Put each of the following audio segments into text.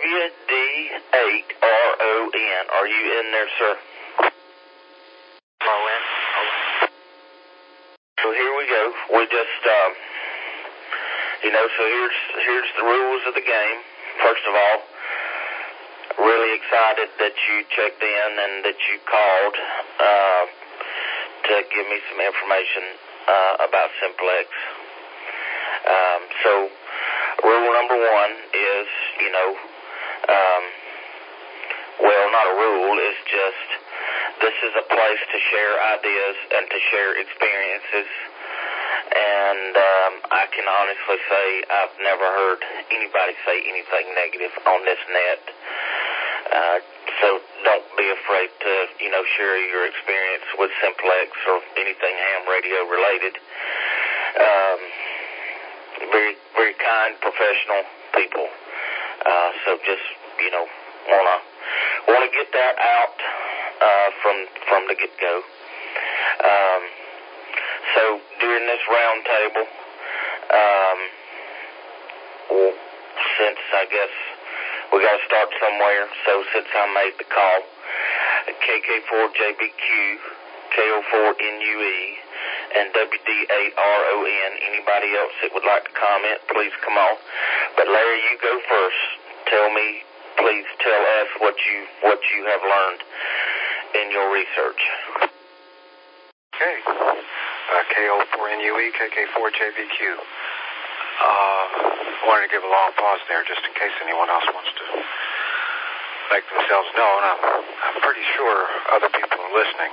WD8RON. Are you in there, sir? O-N. So here we go. We just, so here's the rules of the game. First of all, really excited that you checked in and that you called to give me some information about Simplex. So rule number one is, not a rule, it's just this is a place to share ideas and to share experiences. And I can honestly say I've never heard anybody say anything negative on this net. So don't be afraid to, share your experience with Simplex or anything ham radio related. Very, very kind, professional people. So just, wanna get that out from the get-go. So during this round table, since I guess we got to start somewhere, so since I made the call, KK4JBQ, KO4NUE, and WD8RON, anybody else that would like to comment, please come on. But Larry, you go first. Please tell us what you have learned in your research. Okay. KO4NUE, KK4JBQ. I wanted to give a long pause there just in case anyone else wants to make themselves known. I'm pretty sure other people are listening.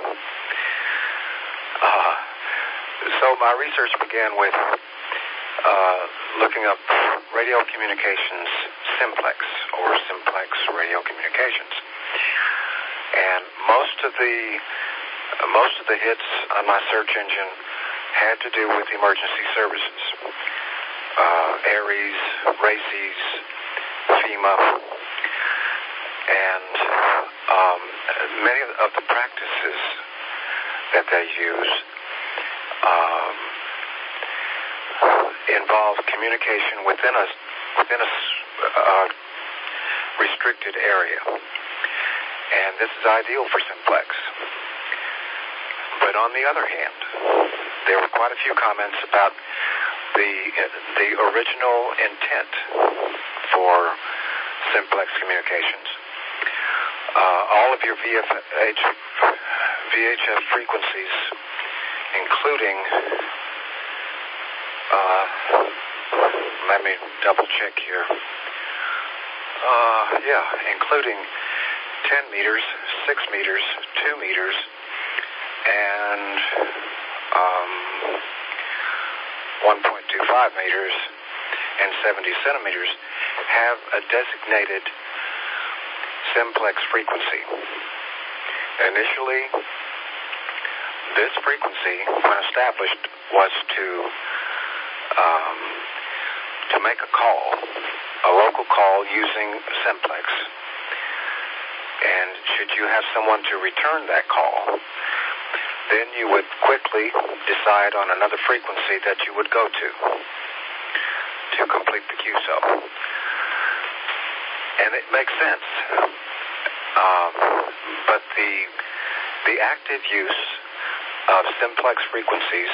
So my research began with looking up radio communications simplex or simplex radio communications. And most of the hits on my search engine had to do with emergency services. ARES, RACES, FEMA, and many of the practices that they use involve communication within a restricted area. And this is ideal for simplex. But on the other hand, there were quite a few comments about the original intent for simplex communications. All of your VHF frequencies, including, let me double check here. Including 10 meters, 6 meters, 2 meters, and 1.25 meters and 70 centimeters have a designated simplex frequency. Initially, this frequency, when established, was to make a call, a local call using simplex. And should you have someone to return that call, then you would quickly decide on another frequency that you would go to complete the QSO. And it makes sense. But the active use of simplex frequencies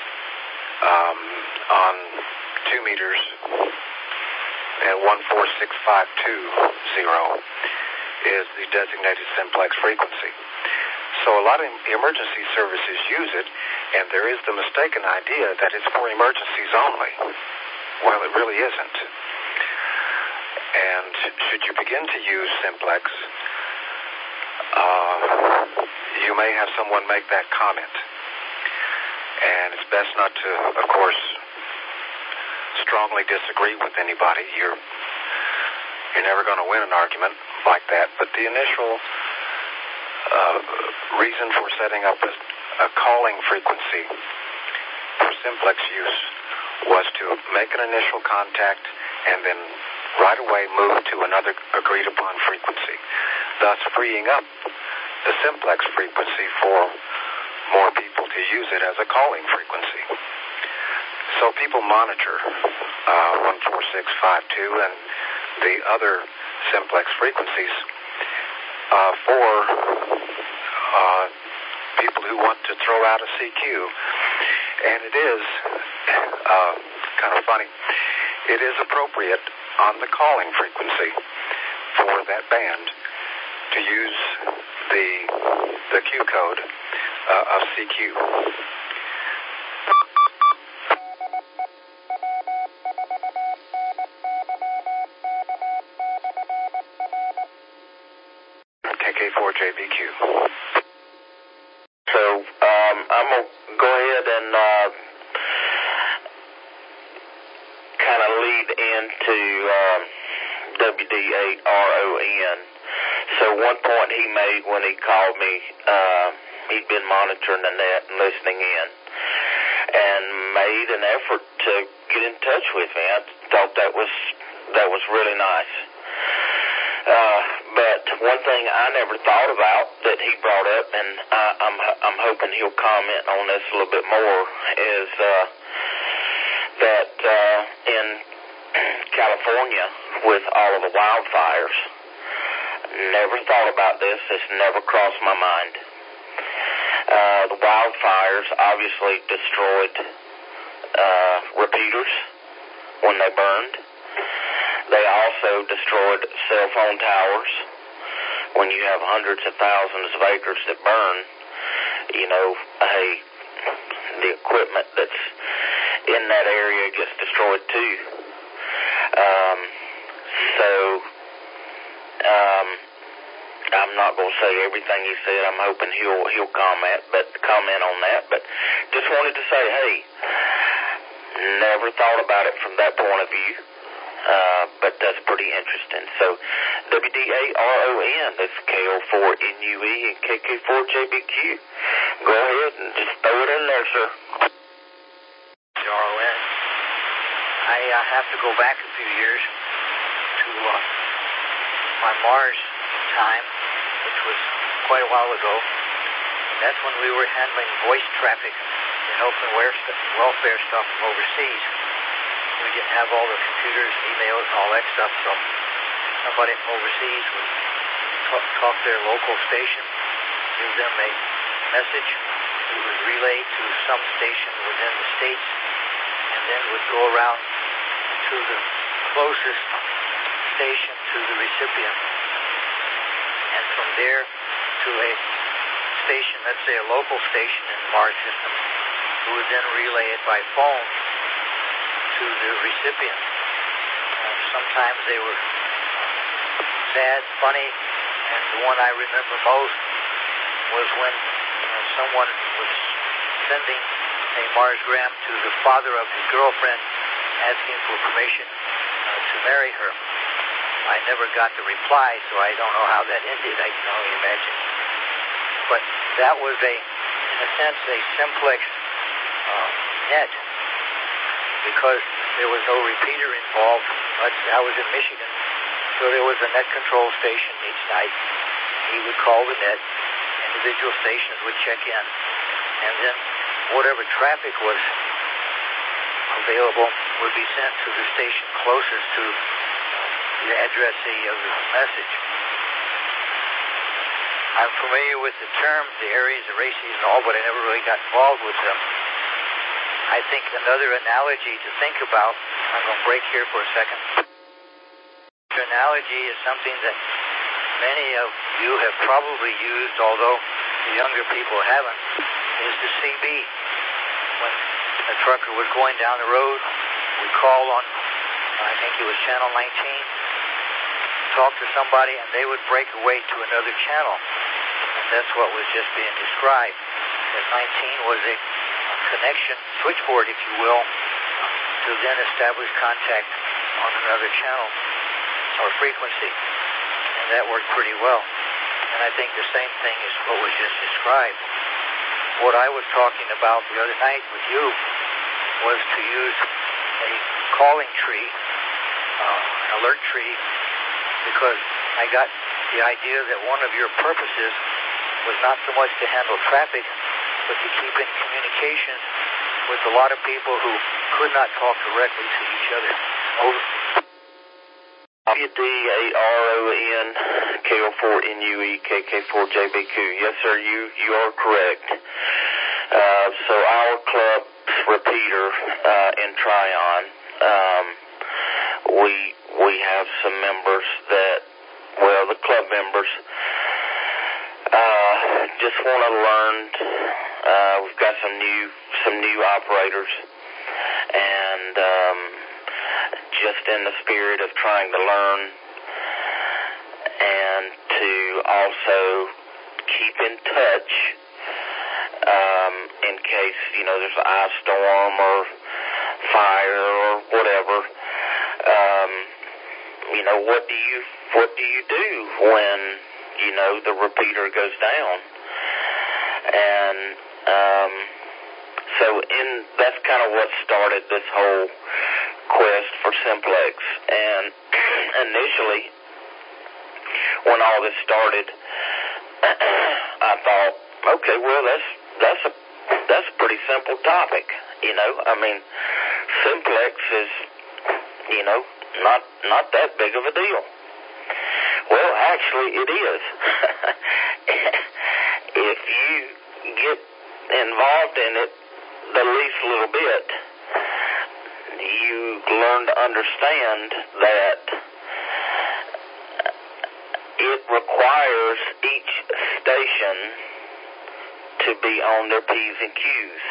on 2 meters and 146.520 is the designated simplex frequency. So a lot of emergency services use it, and there is the mistaken idea that it's for emergencies only. Well, it really isn't. And should you begin to use simplex, you may have someone make that comment. And it's best not to, of course, strongly disagree with anybody. You're never going to win an argument like that. But the initial reason for setting up a calling frequency for simplex use was to make an initial contact and then right away move to another agreed upon frequency, thus freeing up the simplex frequency for more people to use it as a calling frequency. So people monitor 146.520 and the other simplex frequencies for people who want to throw out a CQ. And it is kind of funny. It is appropriate on the calling frequency for that band to use the Q code of CQ. KK4JBQ. So I'm going to go ahead and kind of lead into WD8RON. So one point he made when he called me, he'd been monitoring the net and listening in, and made an effort to get in touch with me. I thought that was really nice. But one thing I never thought about that he brought up, and I'm hoping he'll comment on this a little bit more, is that in California with all of the wildfires, never thought about this. This never crossed my mind. The wildfires obviously destroyed repeaters when they burned. They also destroyed cell phone towers. When you have hundreds of thousands of acres that burn, you know, the equipment that's in that area gets destroyed too. I'm not going to say everything he said. I'm hoping he'll comment on that. But just wanted to say, hey, never thought about it from that point of view. But that's pretty interesting. So, WD8RON, that's KO4NUE and KK4JBQ. Go ahead and just throw it in there, sir. RON. I have to go back a few years to my Mars time, which was quite a while ago. That's when we were handling voice traffic, the health and welfare stuff from overseas. We didn't have all the computers and emails and all that stuff, so somebody from overseas would talk to their local station, give them a message, it would relay to some station within the States, and then would go around to the closest station to the recipient. And from there to a station, let's say a local station in the Mars system, who would then relay it by phone to the recipient. Sometimes they were sad, funny, and the one I remember most was when someone was sending a Marsgram to the father of his girlfriend asking for permission to marry her. I never got the reply, so I don't know how that ended. I can only imagine. But that was in a sense, a simplex net, because there was no repeater involved. I was in Michigan, so there was a net control station each night. He would call the net, individual stations would check in, and then whatever traffic was available would be sent to the station closest to the addressee of the message. I'm familiar with the term, the areas, the races, and all, but I never really got involved with them. I think another analogy to think about, I'm going to break here for a second. The analogy is something that many of you have probably used, although the younger people haven't, is the CB. When a trucker was going down the road, we'd call on, I think it was channel 19, talk to somebody, and they would break away to another channel. And that's what was just being described. That 19 was a connection, switchboard, if you will, to then establish contact on another channel or frequency. And that worked pretty well. And I think the same thing is what was just described. What I was talking about the other night with you was to use a calling tree, an alert tree, because I got the idea that one of your purposes was not so much to handle traffic, but to keep in communications with a lot of people who could not talk directly to each other. Over. WD8RON, KO4NUE, KK4JBQ. Yes, sir, you are correct. So our club's repeater in Tryon, we have some members that, well, the club members just want to learn. We've got some new operators, and just in the spirit of trying to learn and to also keep in touch in case, there's an ice storm or fire or whatever. What do you do when, the repeater goes down? And that's kind of what started this whole quest for Simplex. And initially, when all this started, I thought, okay, well, that's a pretty simple topic, Simplex is, not that big of a deal. Well, actually, it is. If you get involved in it the least little bit, you learn to understand that it requires each station to be on their P's and Q's,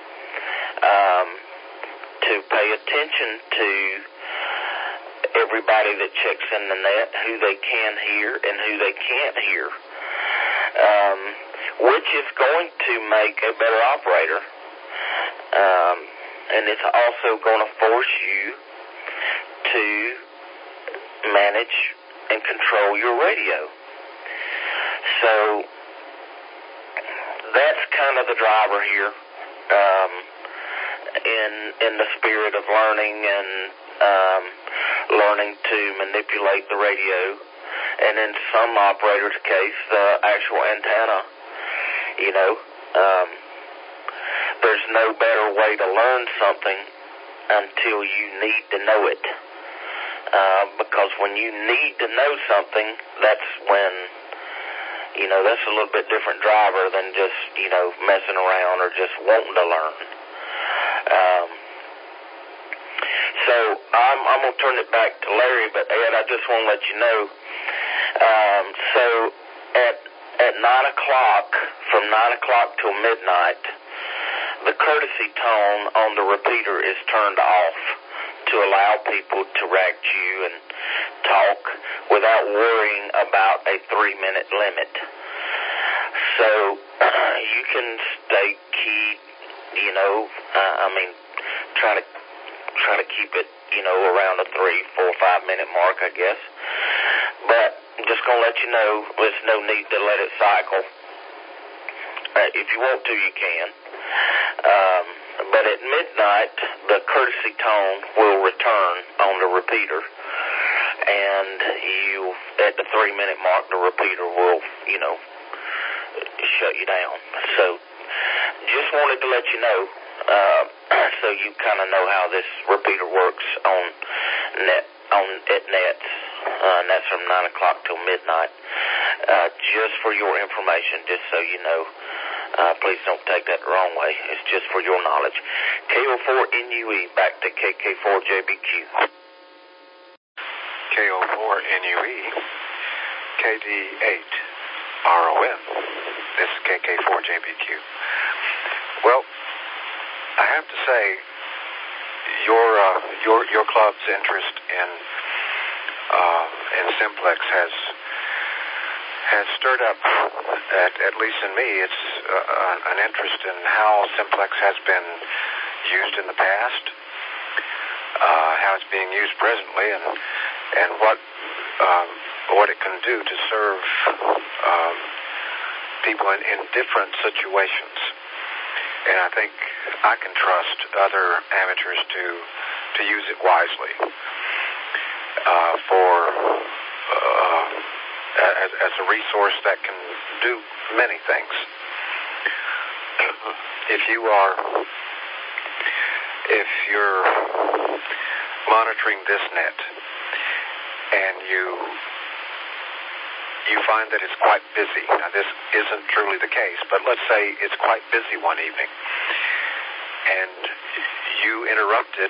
to pay attention to everybody that checks in the net, who they can hear and who they can't hear, which is going to make a better operator, and it's also going to force you to manage and control your radio. So that's kind of the driver here, in the spirit of learning and learning to manipulate the radio, and in some operators' case, the actual antenna. There's no better way to learn something until you need to know it. Because when you need to know something, that's when, that's a little bit different driver than just, messing around or just wanting to learn. So I'm going to turn it back to Larry, but Ed, I just want to let you know, so at 9 o'clock, from 9 o'clock till midnight, the courtesy tone on the repeater is turned off to allow people to react to you and talk without worrying about a 3-minute limit. So you can stay keyed, try to keep it, around a 3, 4, 5 minute mark, I guess. But I'm just going to let you know, there's no need to let it cycle. If you want to, you can. But at midnight, the courtesy tone will return on the repeater, and at the 3-minute mark, the repeater will, shut you down. So just wanted to let you know, so you kind of know how this repeater works at nets, and that's from 9 o'clock till midnight. Just for your information, just so you know. Please don't take that the wrong way. It's just for your knowledge. KO4NUE, back to KK4JBQ. KO4NUE, KD8RON. This is KK4JBQ. Well, I have to say, your club's interest in Simplex has stirred up, at least in me, it's an interest in how Simplex has been used in the past, how it's being used presently, and what it can do to serve people in different situations. And I think I can trust other amateurs to use it wisely as a resource that can do many things. If you're monitoring this net and you find that it's quite busy. Now, this isn't truly the case, but let's say it's quite busy one evening, and you interrupted,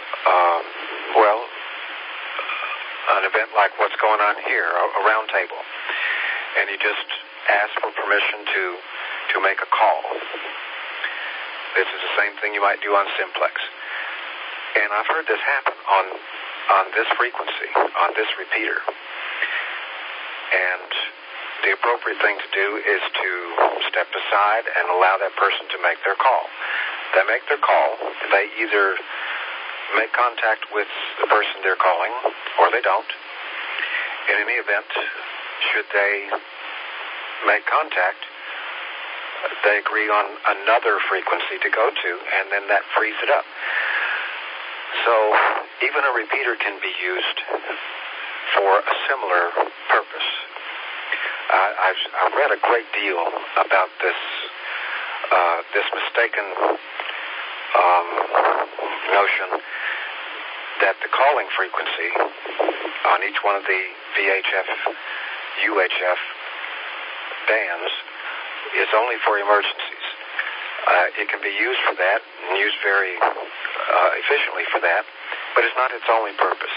an event like what's going on here, a round table, and you just ask for permission to make a call. This is the same thing you might do on Simplex. And I've heard this happen on this frequency, on this repeater. And the appropriate thing to do is to step aside and allow that person to make their call. They make their call. They either make contact with the person they're calling, or they don't. In any event, should they make contact, they agree on another frequency to go to, and then that frees it up. So even a repeater can be used for a similar purpose. I've read a great deal about this mistaken notion that the calling frequency on each one of the VHF, UHF bands is only for emergencies. It can be used for that and used very efficiently for that, but it's not its only purpose.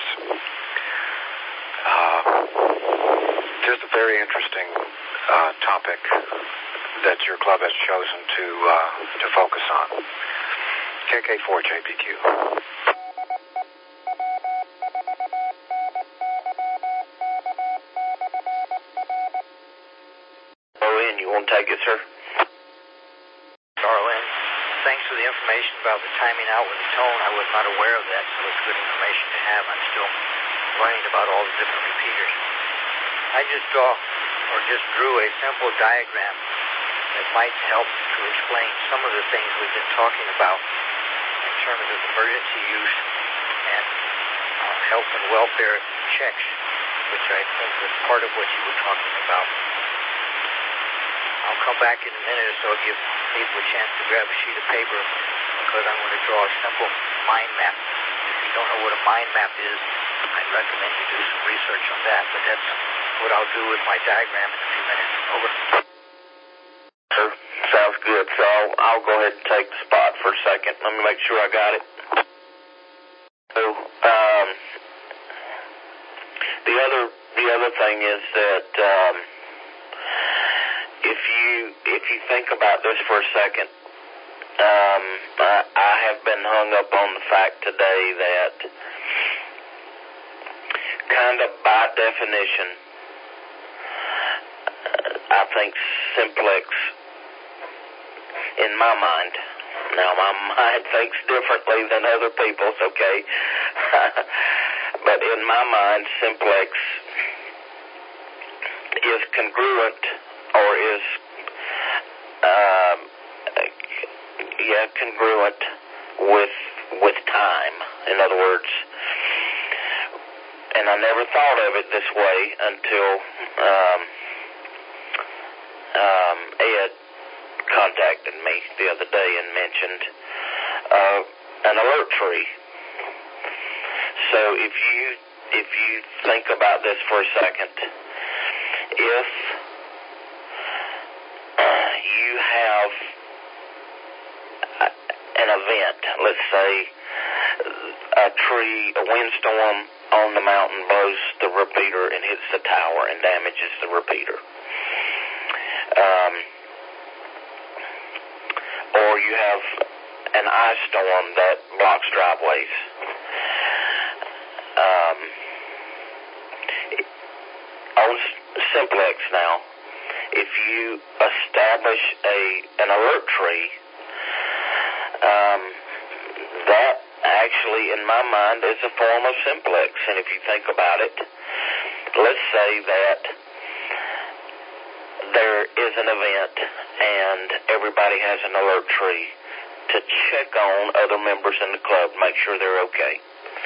Just a very interesting topic that your club has chosen to focus on. KK4JBQ. Darlene, you want to take it, sir? Darlene, thanks for the information about the timing out with the tone. I was not aware of that, so it's good information to have. I'm still learning about all the different repeaters. I just drew a simple diagram that might help to explain some of the things we've been talking about in terms of emergency use and health and welfare checks, which I think was part of what you were talking about. I'll come back in a minute or so, give people a chance to grab a sheet of paper, because I'm going to draw a simple mind map. If you don't know what a mind map is, I'd recommend you do some research on that, but that's what I'll do with my diagram in a few minutes. Over. Sir, sounds good. So I'll go ahead and take the spot for a second. Let me make sure I got it. So, the other thing is that if you think about this for a second, I have been hung up on the fact today that kind of by definition, I think Simplex, in my mind, now my mind thinks differently than other people's, okay? But in my mind, Simplex is congruent or is congruent with time. In other words, and I never thought of it this way until Ed contacted me the other day and mentioned an alert tree. So if you think about this for a second, if you have an event, let's say a windstorm on the mountain blows the repeater and hits the tower and damages the repeater. Or you have an ice storm that blocks driveways. On Simplex now, if you establish an alert tree, that actually, in my mind, is a form of Simplex. And if you think about it, let's say that there is an event and everybody has an alert tree to check on other members in the club, make sure they're okay.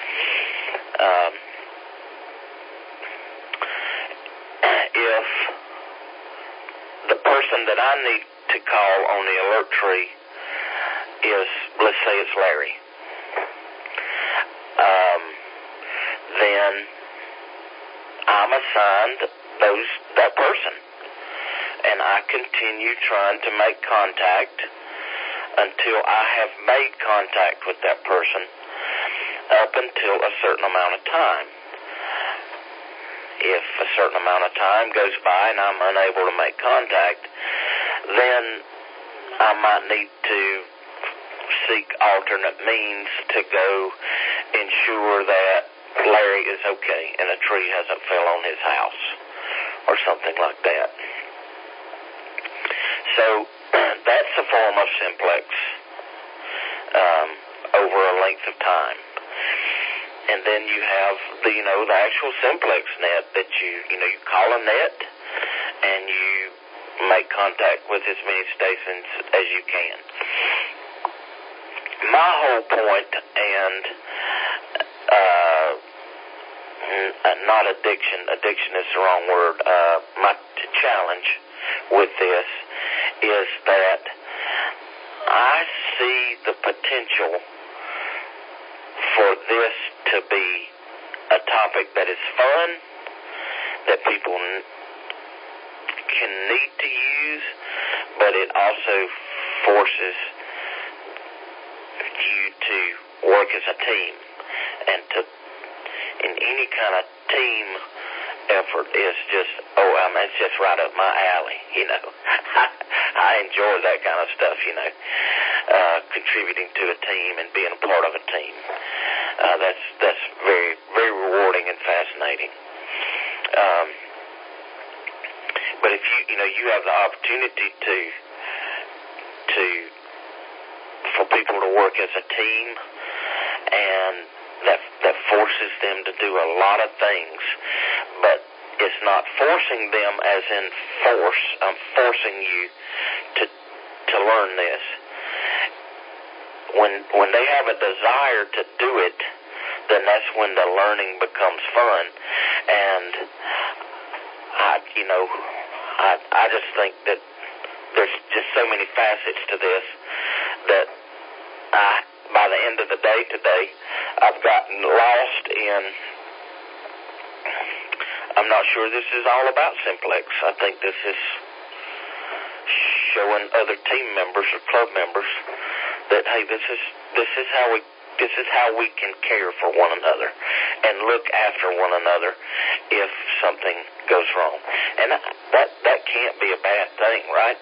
If the person that I need to call on the alert tree is, let's say it's Larry, then I'm assigned that person. And I continue trying to make contact until I have made contact with that person up until a certain amount of time. If a certain amount of time goes by and I'm unable to make contact, then I might need to seek alternate means to go ensure that Larry is okay and a tree hasn't fell on his house or something like that. So that's a form of simplex over a length of time. And then you have the actual simplex net that you call a net and you make contact with as many stations as you can. My whole point, and not addiction is the wrong word, my challenge with this is that I see the potential for this to be a topic that is fun, that people can need to use, but it also forces you to work as a team, and to in any kind of team effort is just it's just right up my alley. I enjoy that kind of stuff. Contributing to a team and being a part of a team. That's very, very rewarding and fascinating. But if you have the opportunity for people to work as a team, and that forces them to do a lot of things, but it's not forcing them as in force. I'm forcing you to learn this. When they have a desire to do it, then that's when the learning becomes fun. And I just think that there's just so many facets to this that by the end of the day today, I've gotten lost in. I'm not sure this is all about simplex. I think this is showing other team members or club members that, hey, this is how we can care for one another and look after one another if something goes wrong. And that can't be a bad thing, right?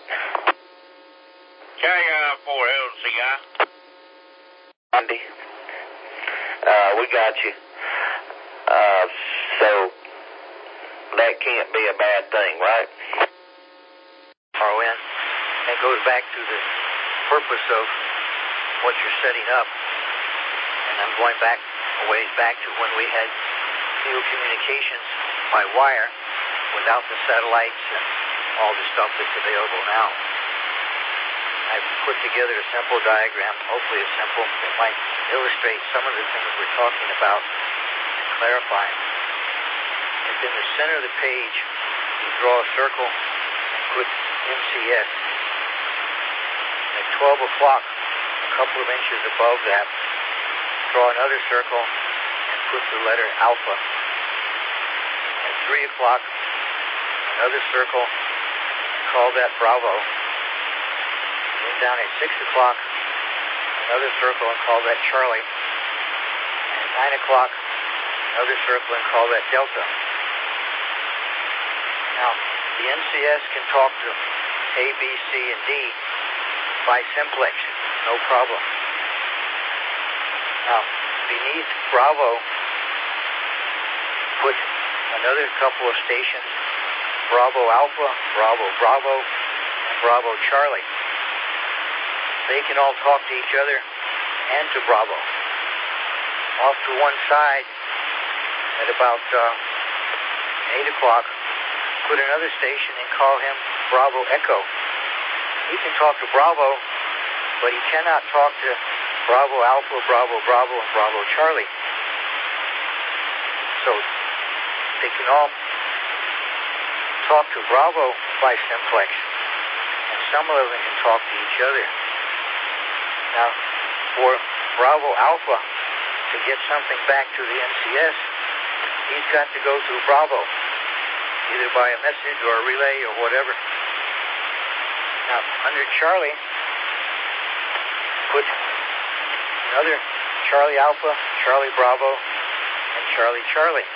KI4LCI. Andy, we got you. So that can't be a bad thing, right? RON. That goes back to the purpose of what you're setting up. And I'm going back a ways back to when we had field communications by wire without the satellites and all the stuff that's available now. I've put together a simple diagram, hopefully it's simple, that might illustrate some of the things we're talking about and clarify. And in the center of the page, you draw a circle and put MCS. At 12 o'clock, a couple of inches above that, draw another circle and put the letter alpha. At 3 o'clock, another circle, call that Bravo. Then down at 6 o'clock, another circle and call that Charlie. And at 9 o'clock, another circle and call that Delta. Now, the NCS can talk to A, B, C, and D by simplex, no problem. Now, beneath Bravo, put another couple of stations, Bravo Alpha, Bravo Bravo, and Bravo Charlie. They can all talk to each other and to Bravo. Off to one side, at about 8 o'clock, put another station and call him Bravo Echo. He can talk to Bravo, but he cannot talk to Bravo Alpha, Bravo Bravo, and Bravo Charlie. So they can all talk to Bravo by simplex, and some of them can talk to each other. Now, for Bravo Alpha to get something back to the NCS, he's got to go through Bravo. either by a message or a relay or whatever. Now, under Charlie, put another Charlie Alpha, Charlie Bravo, and Charlie Charlie.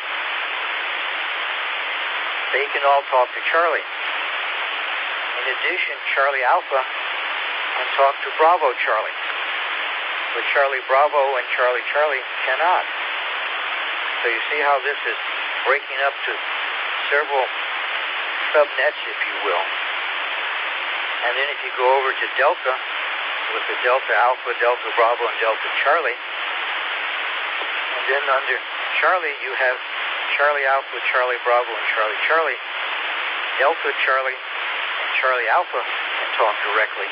They can all talk to Charlie. In addition, Charlie Alpha can talk to Bravo Charlie, but Charlie Bravo and Charlie Charlie cannot. So you see how this is breaking up to several subnets, if you will. And then if you go over to Delta, with the Delta Alpha, Delta Bravo, and Delta Charlie, and then under Charlie you have Charlie Alpha, Charlie Bravo, and Charlie Charlie. Delta Charlie and Charlie Alpha can talk directly.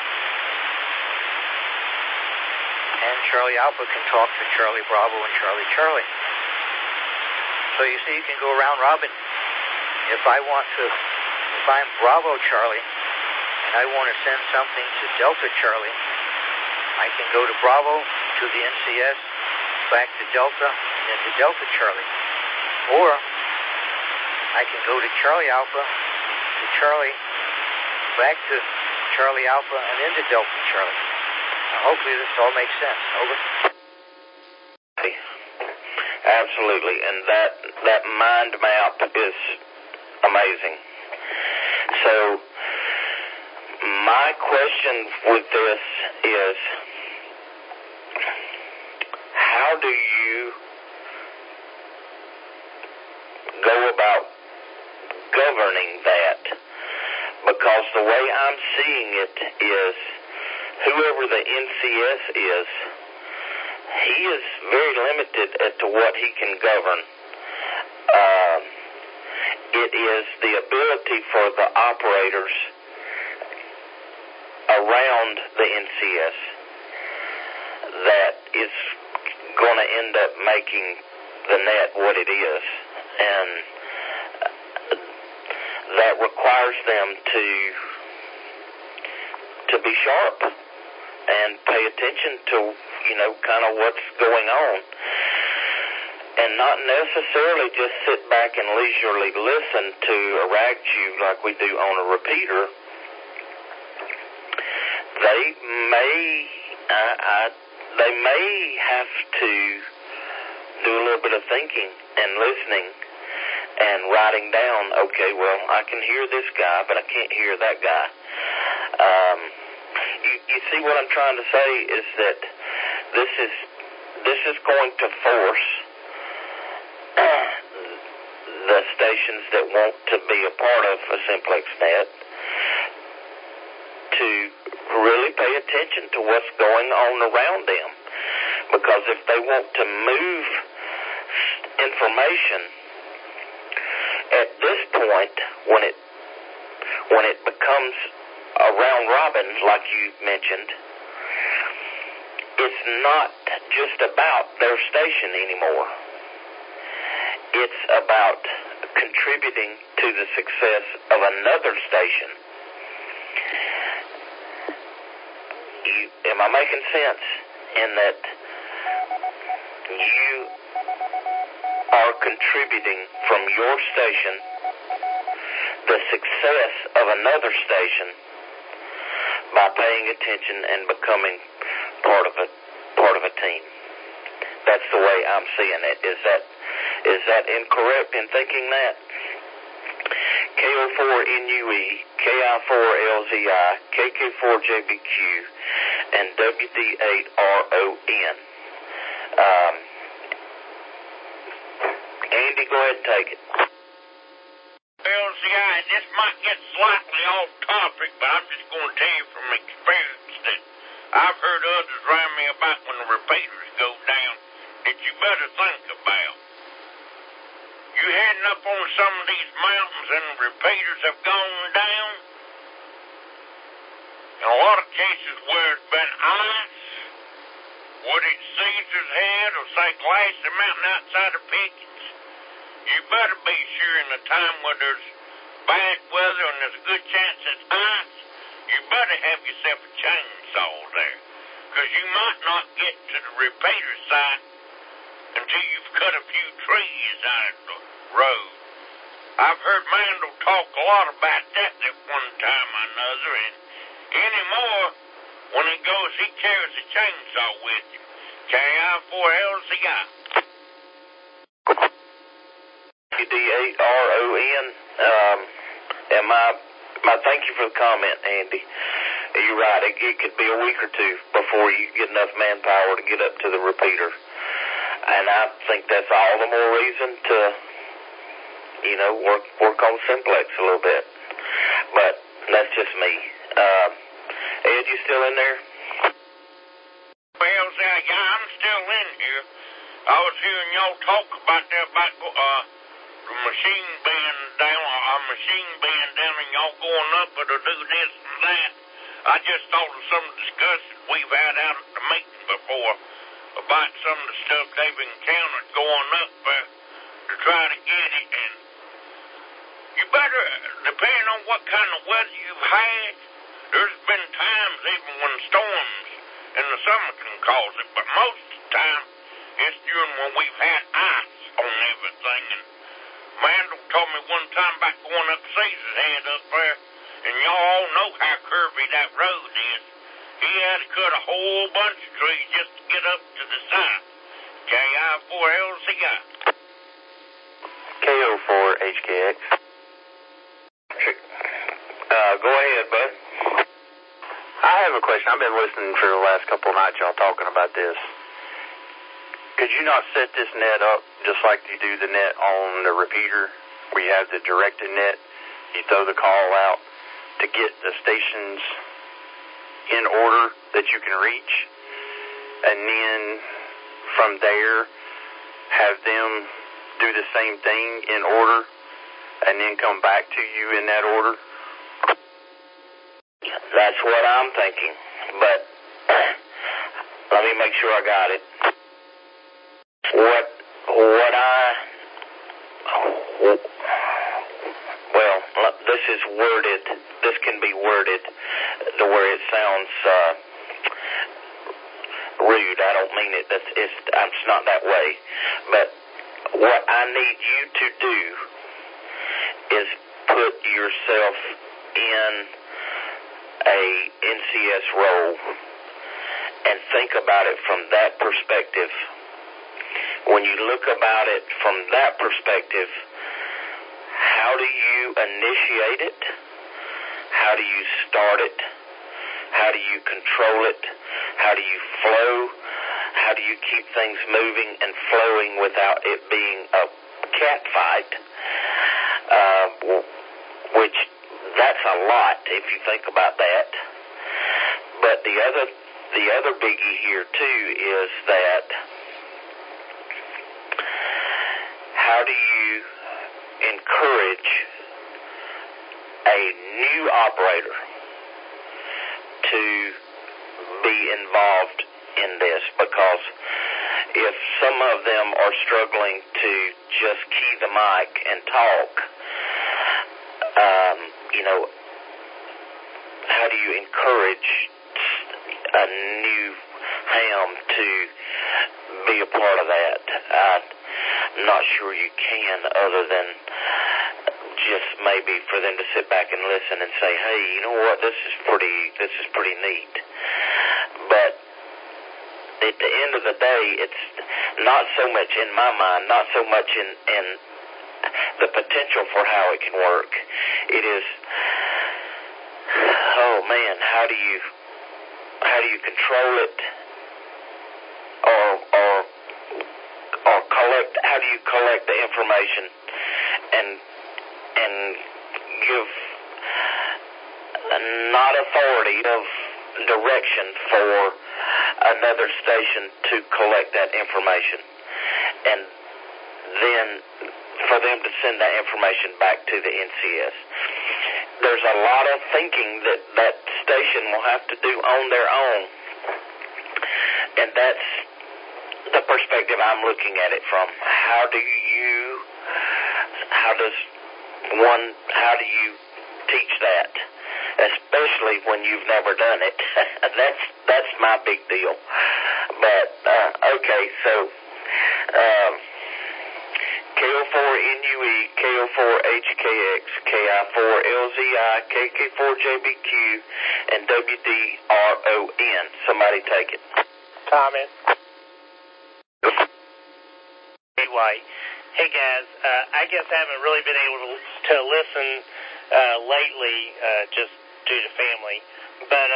And Charlie Alpha can talk to Charlie Bravo and Charlie Charlie. So you see, you can go round robin. If I'm Bravo Charlie, and I want to send something to Delta Charlie, I can go to Bravo, to the NCS, back to Delta, and then to Delta Charlie. Or I can go to Charlie Alpha, to Charlie, back to Charlie Alpha, and then to Delta Charlie. Now, hopefully this all makes sense. Over. Absolutely, and that mind map is amazing. So my question with this is, how do you go about governing that? Because the way I'm seeing it is, whoever the NCS is, he is very limited as to what he can govern. It is the ability for the operators around the NCS that is going to end up making the net what it is. And that requires them to be sharp and pay attention to, kind of what's going on. And not necessarily just sit back and leisurely listen to a rag chew like we do on a repeater. They may have to do a little bit of thinking and listening and writing down, okay, well, I can hear this guy, but I can't hear that guy. You see what I'm trying to say is that this is going to force the stations that want to be a part of a simplex net to really pay attention to what's going on around them. Because if they want to move information at this point, when it becomes a round robin, like you mentioned, it's not just about their station anymore. It's about contributing to the success of another station. Am I making sense in that you are contributing from your station the success of another station by paying attention and becoming part of a team? That's the way I'm seeing it. Is that incorrect in thinking that? KO4NUE, KI4LZI, KK4JBQ, and WD8RON. Andy, go ahead and take it. LZI, this might get slightly off topic, but I'm just going to tell you from experience that I've heard others around me about when the repeaters go down that you better think about. You heading up on some of these mountains and the repeaters have gone down. In a lot of cases where it's been ice, would it Caesar's Head or say Glacier Mountain outside of Pickens, you better be sure in the time where there's bad weather and there's a good chance it's ice, you better have yourself a chainsaw there. Because you might not get to the repeater site until you've cut a few trees out of the road. I've heard Mandel talk a lot about that at one time or another, and anymore, when he goes, he carries a chainsaw with him. KI4LCI. DARON. And my thank you for the comment, Andy. You're right. It could be a week or two before you get enough manpower to get up to the repeater. And I think that's all the more reason to, work on simplex a little bit. But that's just me. Ed, you still in there? Well, yeah, I'm still in here. I was hearing y'all talk about that, about the machine being down, and y'all going up to do this and that. I just thought of some discussions we've had out at the meeting before about some of the stuff they've encountered going up there to try to get it. And you better, depending on what kind of weather you've had, there's been times even when storms in the summer can cause it, but most of the time it's during when we've had ice on everything. And Mandel told me one time about going up Caesar's Head up there, and y'all all know how curvy that road is. He had to cut a whole bunch of trees just to get up to the side. KI4LCI. KO4HKX. Go ahead, bud. I have a question. I've been listening for the last couple of nights y'all talking about this. Could you not set this net up just like you do the net on the repeater, where you have the directed net, you throw the call out to get the stations in order that you can reach, and then from there have them do the same thing in order, and then come back to you in that order? That's what I'm thinking, but let me make sure I got it. This is worded, this can be worded to where it sounds rude. I don't mean it, it's not that way. But what I need you to do is put yourself in a NCS role and think about it from that perspective. When you look about it from that perspective, how do you initiate it? How do you start it? How do you control it? How do you flow? How do you keep things moving and flowing without it being a cat fight? Which that's a lot if you think about that. But the other biggie here too is that how do you encourage a new operator to be involved in this? Because if some of them are struggling to just key the mic and talk, how do you encourage a new ham to be a part of that? I'm not sure you can, other than just maybe for them to sit back and listen and say, hey, you know what, this is pretty neat. But at the end of the day, it's not so much in my mind, not so much in the potential for how it can work. It is, oh man, how do you control it, or collect? How do you collect the information and give not authority of direction for another station to collect that information, and then for them to send that information back to the NCS? There's a lot of thinking that station will have to do on their own, and that's the perspective I'm looking at it from. How do you teach that, especially when you've never done it? That's my big deal. But okay, so KO4NUE, KO4HKX, KI4LZI, KK4JBQ, and WDRON. Somebody take it. Thomas. Hey, White. Hey, guys. I guess I haven't really been able to listen lately just due to family. But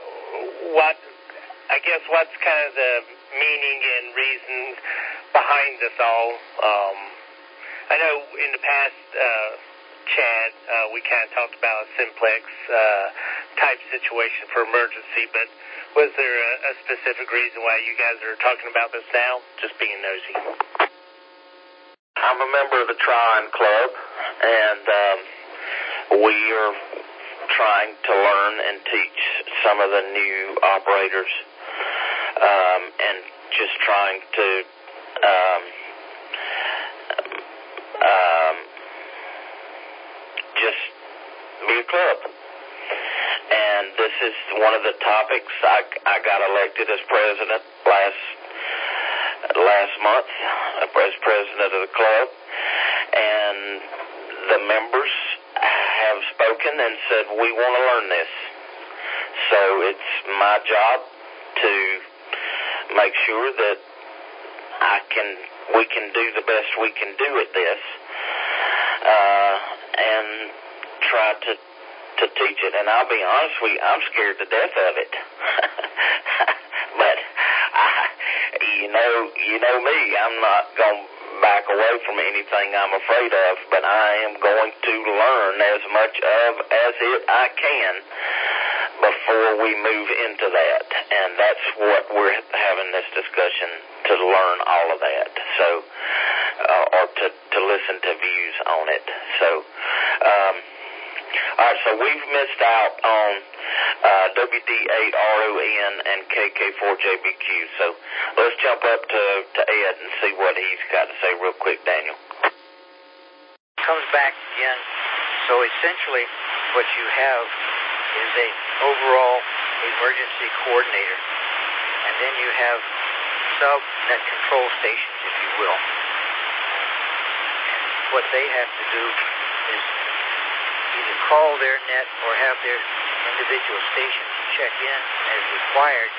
what's kind of the meaning and reasons behind this all? I know in the past chat we kind of talked about a simplex type situation for emergency, but was there a specific reason why you guys are talking about this now? Just being nosy. I'm a member of the Trine Club, and we are trying to learn and teach some of the new operators, and just trying to just be a club. And this is one of the topics. I got elected as president last month as president of the club, and the members have spoken and said we want to learn this. So it's my job to make sure that we can do the best we can do at this, and try to teach it. And I'll be honest with you, I'm scared to death of it. But you know me, I'm not going to back away from anything I'm afraid of, but I am going to learn as much of as I can before we move into that. And that's what we're having this discussion, to learn all of that. So, or to listen to views on it. So, all right, so we've missed out on WD8RON and KK4JBQ. So let's jump up to Ed and see what he's got to say real quick, Daniel. Comes back again. So essentially what you have is a overall emergency coordinator. And then you have sub-net control stations, if you will. And what they have to do is either call their net or have their individual stations check in as required.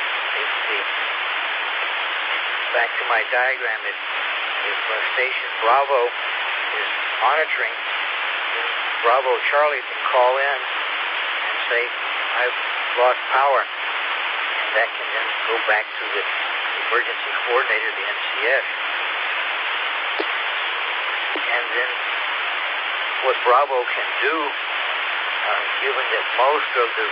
Back to my diagram, if station Bravo is monitoring, then Bravo Charlie can call in and say, I've lost power. And that can then go back to the emergency coordinator, the NCS. And then what Bravo can do, given that most of the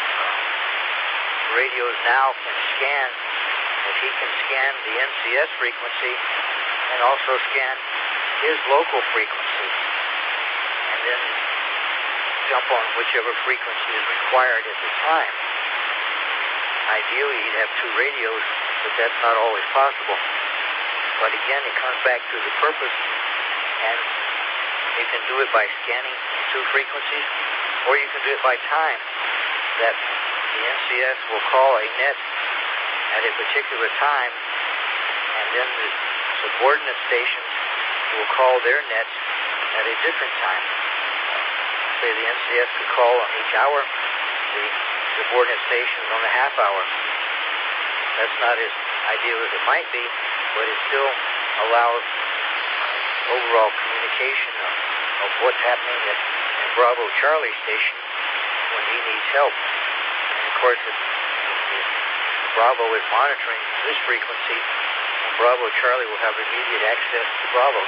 radios now can scan, that he can scan the NCS frequency and also scan his local frequency, and then jump on whichever frequency is required at the time. Ideally, he'd have two radios, but that's not always possible. But again, it comes back to the purpose, and you can do it by scanning two frequencies, or you can do it by time, that the NCS will call a net at a particular time, and then the subordinate stations will call their nets at a different time. Say the NCS could call on each hour, the subordinate stations on a half hour. That's not as ideal as it might be, but it still allows overall communication of what's happening at Bravo Charlie station when he needs help. And of course, if Bravo is monitoring this frequency, Bravo Charlie will have immediate access to Bravo.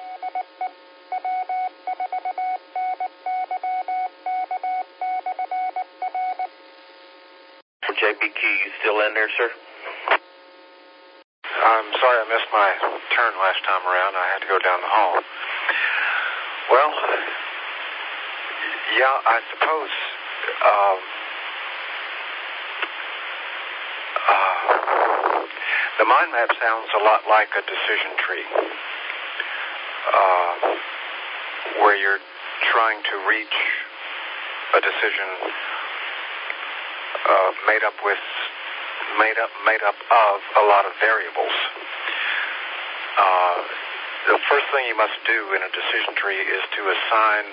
JBQ, you still in there, sir? I'm sorry I missed my turn last time around. I had to go down the hall. Well, yeah, I suppose the mind map sounds a lot like a decision tree, where you're trying to reach a decision made up of a lot of variables. the first thing you must do in a decision tree is to assign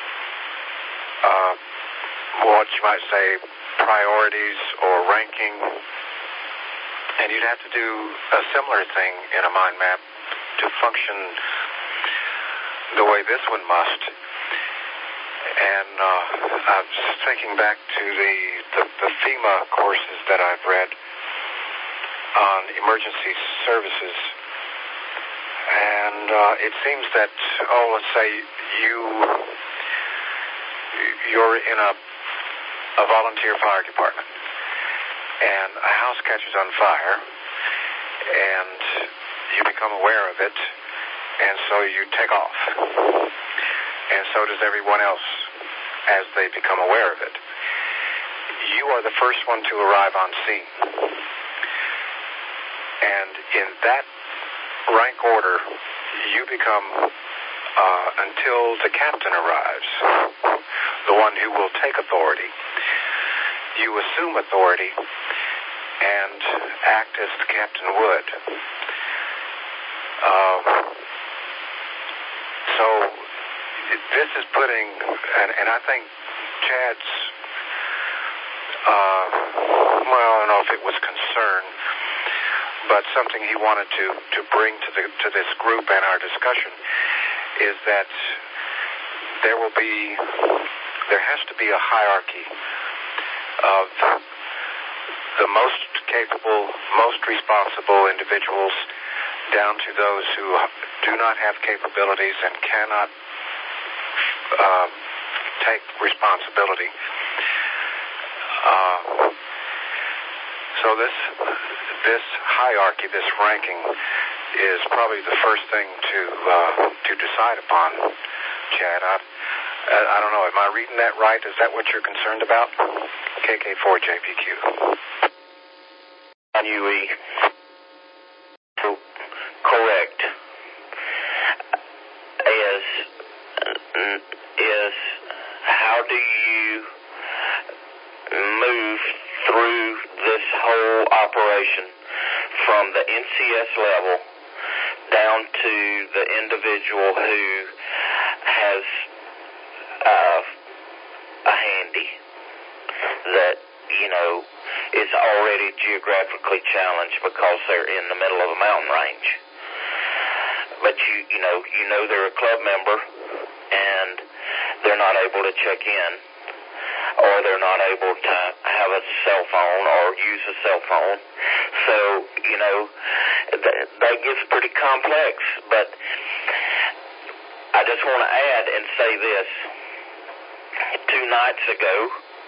what you might say priorities or ranking, and you'd have to do a similar thing in a mind map to function the way this one must. And I was thinking back to the FEMA courses that I've read on emergency services, and it seems that, let's say you're in a volunteer fire department, and a house catches on fire, and you become aware of it, and so you take off. And so does everyone else as they become aware of it. You are the first one to arrive on scene. And in that rank order, you become, until the captain arrives, the one who will take authority, you assume authority and act as the captain would. So this is putting, and I think Chad's, I don't know if it was concern, but something he wanted to bring to this group and our discussion is that there has to be a hierarchy of the most capable, most responsible individuals down to those who do not have capabilities and cannot take responsibility. So this hierarchy, this ranking, is probably the first thing to decide upon, Chad. I don't know. Am I reading that right? Is that what you're concerned about? KK4JPQ. UE. Correct. Is how do you move through this whole operation from the NCS level down to the individual who has a handy that, is already geographically challenged because they're in the middle of a mountain range. But you know they're a club member and they're not able to check in, or they're not able to have a cell phone or use a cell phone. So, that gets pretty complex. But I just want to add and say this. 2 nights ago,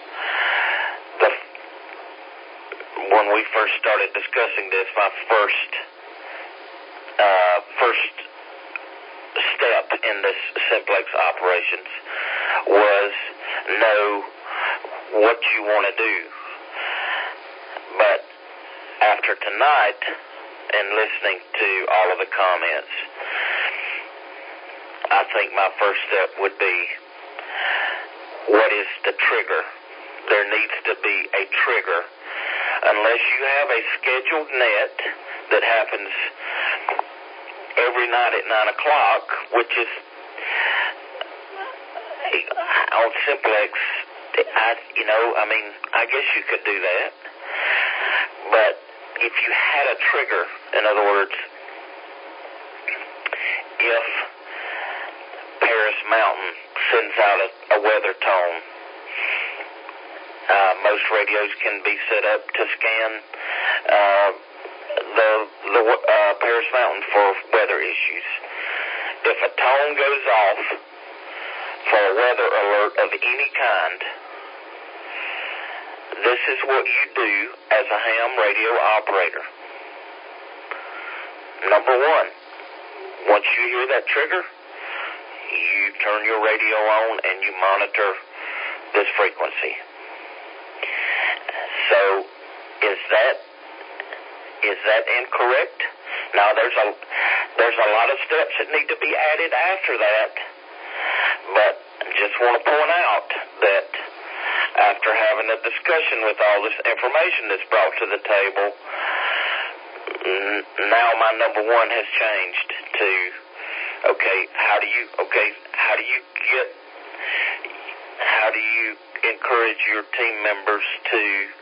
when we first started discussing this, my first step in this simplex operations was know what you want to do. But after tonight and listening to all of the comments, I think my first step would be, what is the trigger? There needs to be a trigger. Unless you have a scheduled net that happens every night at 9 o'clock, which is on simplex, I guess you could do that. But if you had a trigger, in other words, if Paris Mountain sends out a weather tone, most radios can be set up to scan the Paris Mountain for weather issues. If a tone goes off for a weather alert of any kind, this is what you do as a ham radio operator. Number 1, once you hear that trigger, you turn your radio on and you monitor this frequency. So, is that incorrect? Now, there's a lot of steps that need to be added after that, but I just want to point out that after having a discussion with all this information that's brought to the table, now my number 1 has changed to how do you encourage your team members to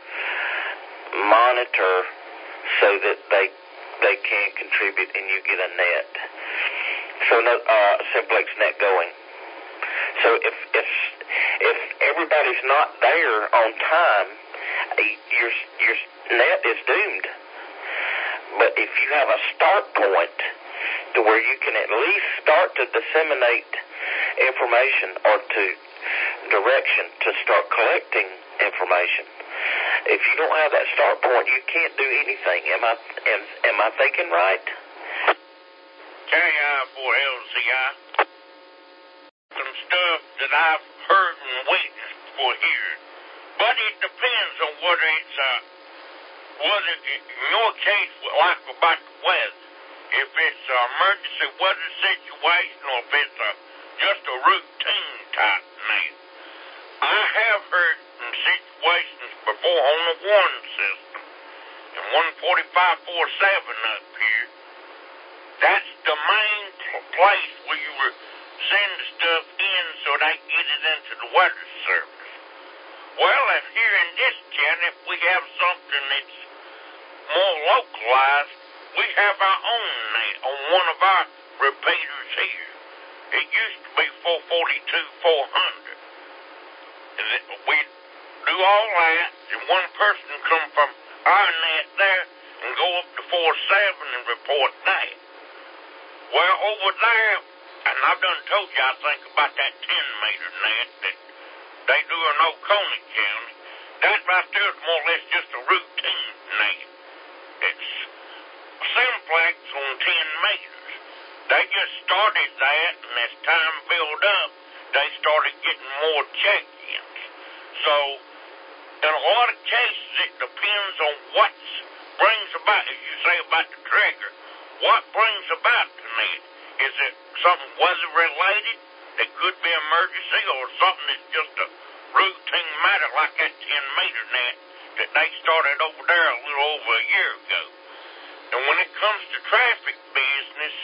monitor so that they can contribute and you get a net? So Simplex net going. So if everybody's not there on time, your net is doomed. But if you have a start point to where you can at least start to disseminate information or to direction to start collecting information, if you don't have that start point, you can't do anything. Am I thinking right? KI4LCI. Some stuff that I've heard and witnessed for here, but it depends on whether it's in your case, like about the weather, if it's an emergency weather situation or if it's just a routine type net. I have heard in situations before on the warning system, in 145.47 up here, that's the main place where you send the stuff in so they get it into the weather service. Well, if here in this channel, if we have something that's more localized, we have our own net on one of our repeaters here. It used to be 442-400. We do all that, and one person come from our net there and go up to 47 and report that. Well, over there, and I've done told you, I think, about that 10-meter net that they do in Oconee County. That right there is more or less just a routine net. It's Simplex on 10 meters. They just started that, and as time built up, they started getting more check-ins. So, in a lot of cases, it depends on what brings about, as you say about the trigger, what brings about the net. Is it something weather-related that could be emergency, or something that's just a routine matter like that 10-meter net that they started over there a little over a year ago? And when it comes to traffic business,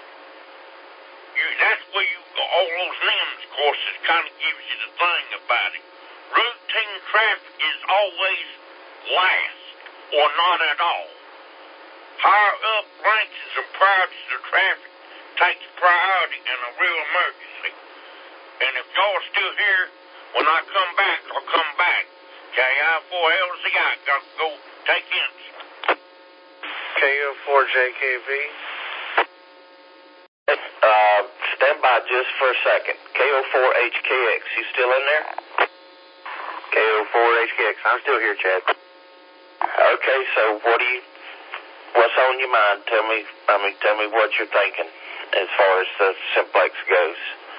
that's where all those NIMS courses kind of gives you the thing about it. Routine traffic is always last, or not at all. Higher up ranks and priorities of traffic takes priority in a real emergency. And if y'all are still here, when I come back, I'll come back. KI4LCI, got to go take answer. KO4JKV. Stand by just for a second. KO4HKX, you still in there? KO4HKX, I'm still here, Chad. Okay, so what's on your mind? Tell me what you're thinking as far as the Simplex goes.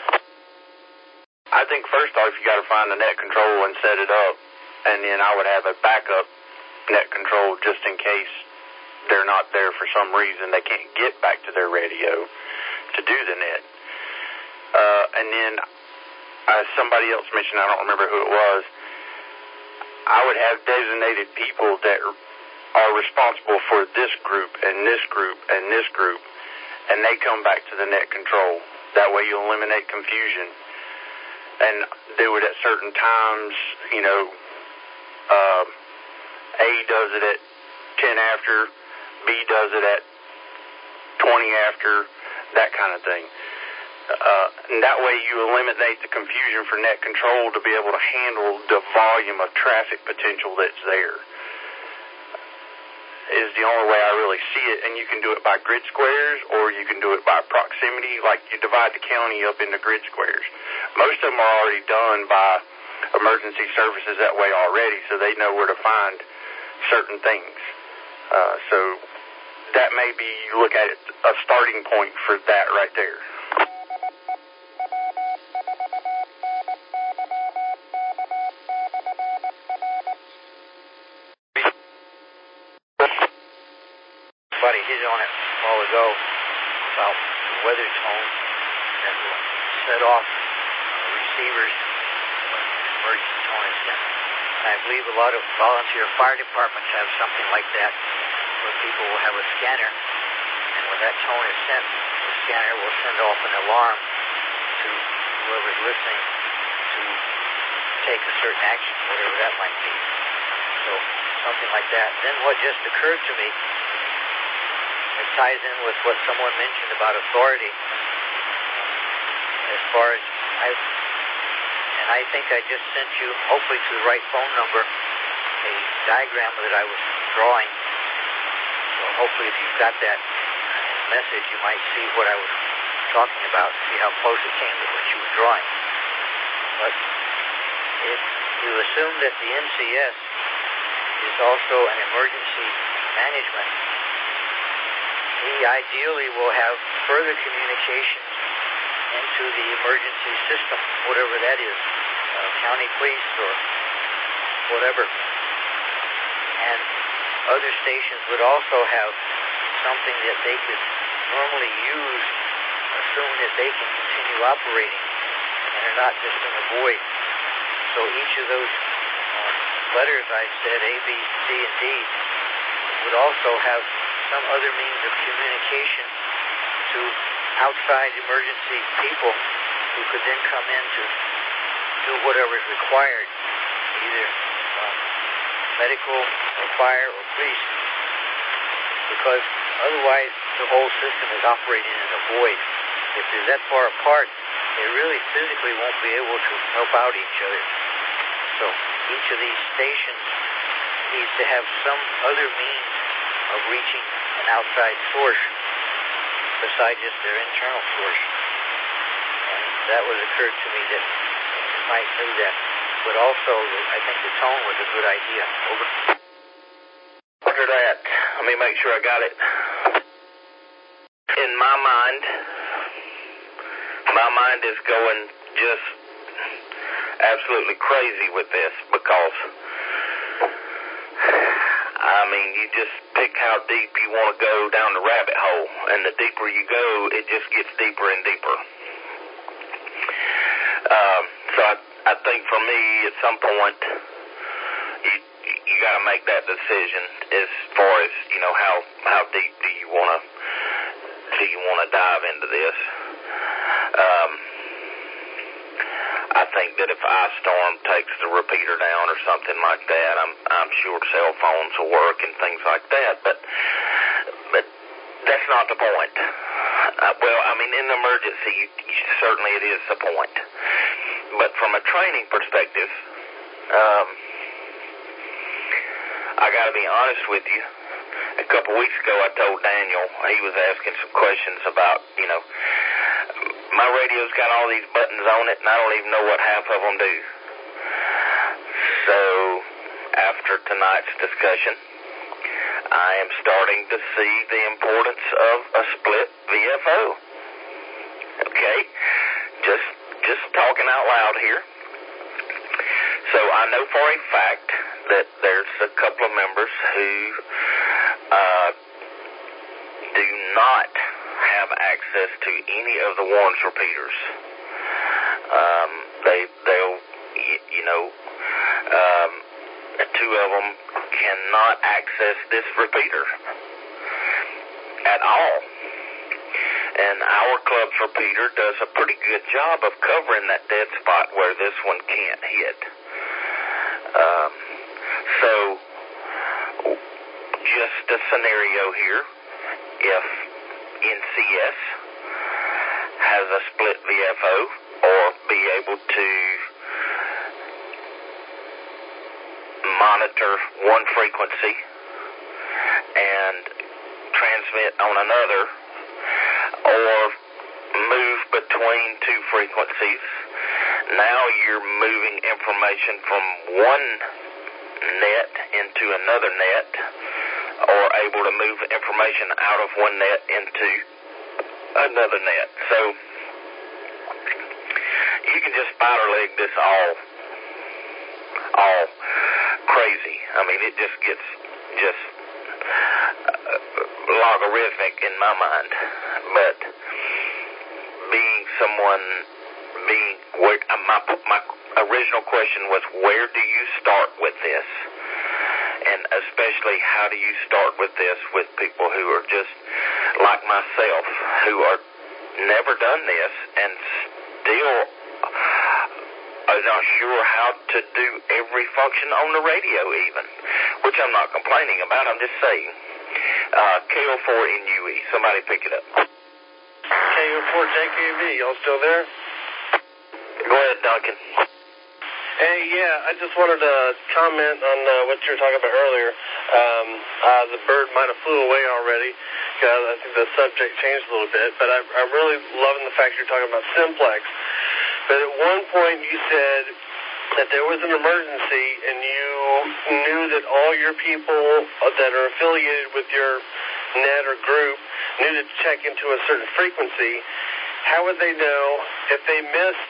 I think first off, you got to find the net control and set it up, and then I would have a backup net control just in case they're not there for some reason. They can't get back to their radio to do the net. And then somebody else mentioned, I don't remember who it was, I would have designated people that are responsible for this group and this group and this group, and they come back to the net control. That way you eliminate confusion. And do it at certain times, you know, A does it at 10 after, B does it at 20 after, that kind of thing. And that way you eliminate the confusion for net control to be able to handle the volume of traffic potential that's there. Is the only way I really see it. And you can do it by grid squares, or you can do it by proximity, like you divide the county up into grid squares. Most of them are already done by emergency services that way already, so they know where to find certain things. So that may be, you look at it, a starting point for that right there. Buddy hit on it a while ago about the weather tone that will set off receivers when an emergency tone is sent. I believe a lot of volunteer fire departments have something like that, where people will have a scanner, and when that tone is sent, the scanner will send off an alarm to whoever's listening to take a certain action, whatever that might be. So something like that. Then what just occurred to me, it ties in with what someone mentioned about authority. As far as I think I just sent you, hopefully to the right phone number, a diagram that I was drawing. So hopefully if you've got that message, you might see what I was talking about, see how close it came to what you were drawing. But if you assume that the NCS is also an emergency management, he ideally will have further communications into the emergency system, whatever that is, county police or whatever. And other stations would also have something that they could normally use, assuming that they can continue operating and are not just in the void. So each of those letters I said, A, B, C, and D, would also have some other means of communication to outside emergency people who could then come in to do whatever is required, either medical or fire or police, because otherwise the whole system is operating in a void. If they're that far apart, they really physically won't be able to help out each other. So each of these stations needs to have some other means of reaching an outside source besides just their internal source. And that was occurred to me that you might do that. But also, I think the tone was a good idea. Over. Roger that. Let me make sure I got it. In my mind is going just absolutely crazy with this because, I mean, you just pick how deep you want to go down the rabbit hole, and the deeper you go, it just gets deeper and deeper. So I think for me, at some point, you got to make that decision as far as, you know, how deep do you want to dive into this. I think that if Ice Storm takes the repeater down or something like that, I'm sure cell phones will work and things like that. But that's not the point. Well, I mean, in an emergency, certainly it is the point. But from a training perspective, I got to be honest with you. A couple weeks ago, I told Daniel, he was asking some questions about, you know, my radio's got all these buttons on it, and I don't even know what half of them do. So, after tonight's discussion, I am starting to see the importance of a split VFO. Okay? Just talking out loud here. So, I know for a fact that there's a couple of members who do not have access to any of the Warren's repeaters. They'll, you know, two of them cannot access this repeater at all. And our club's repeater does a pretty good job of covering that dead spot where this one can't hit. So, just a scenario here, if NCS has a split VFO or be able to monitor one frequency and transmit on another, or move between two frequencies, now you're moving information from one net into another net, or able to move information out of one net into another net. So you can just spider leg this all crazy. I mean, it just gets logarithmic in my mind. But my original question was, where do you start with this? And especially, how do you start with this with people who are just like myself, who are never done this and still are not sure how to do every function on the radio even, which I'm not complaining about. I'm just saying. KO4NUE. Somebody pick it up. KO4JKV. Y'all still there? Go ahead, Duncan. Hey, yeah, I just wanted to comment on what you were talking about earlier. The bird might have flew away already, because I think the subject changed a little bit, but I'm really loving the fact you're talking about Simplex. But at one point you said that there was an emergency and you knew that all your people that are affiliated with your net or group knew to check into a certain frequency. How would they know if they missed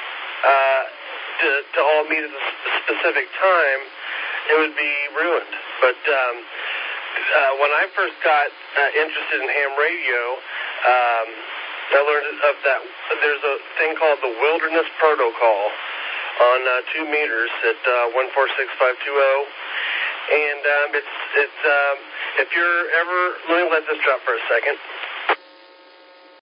to all meet at a specific time? It would be ruined. But when I first got interested in ham radio, I learned of that. There's a thing called the Wilderness Protocol on 2 meters at 146520, and it's if you're ever, let me let this drop for a second.